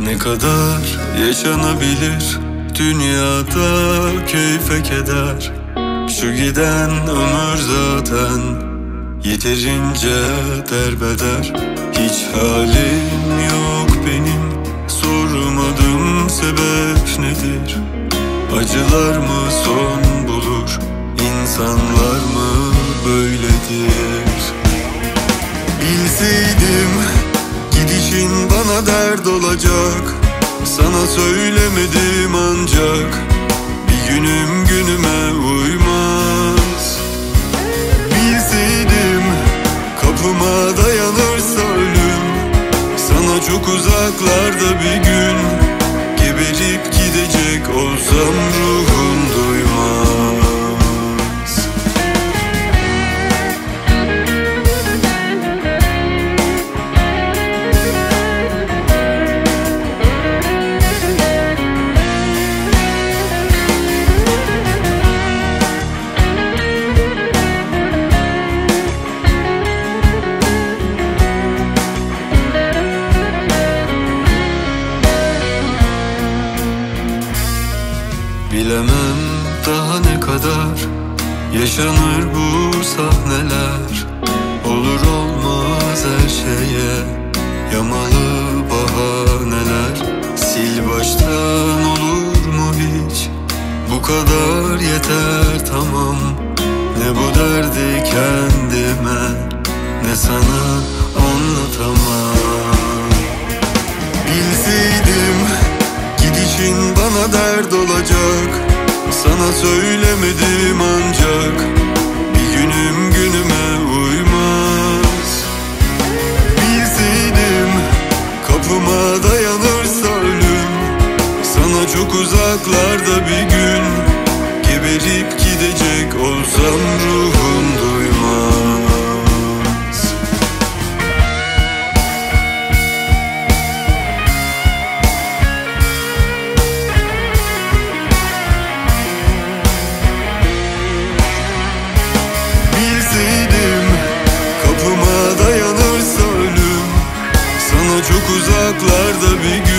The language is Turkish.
Ne kadar yaşanabilir dünyada keyfe keder? Şu giden ömür zaten yeterince derbeder. Hiç halim yok benim, sormadım sebep nedir? Acılar mı son bulur, insanlar mı böyledir? Bilseydim gidişin bana dert olacak, sana söylemedim ancak bir günüm günüme uymaz. Bilseydim kapıma dayanırsa ölüm, sana çok uzaklarda bir gün geberip gidecek olsam ruhum duymaz. Bilemem daha ne kadar yaşanır bu sahneler. Olur olmaz her şeye yamalı bahaneler. Sil baştan olur mu hiç? Bu kadar yeter tamam. Ne bu derdi kendime, ne sana anlatamam. Bilseydim gidişin bana dert olacak, sana söylemedim ancak bir günüm günüme uymaz. Bilseydim kapıma dayanırsa ölüm, sana çok uzaklarda bir gün geberip gidecek olsam ruhum duymaz. Bilseydim kapıma dayanırsa ölüm, sana çok uzaklarda bir gün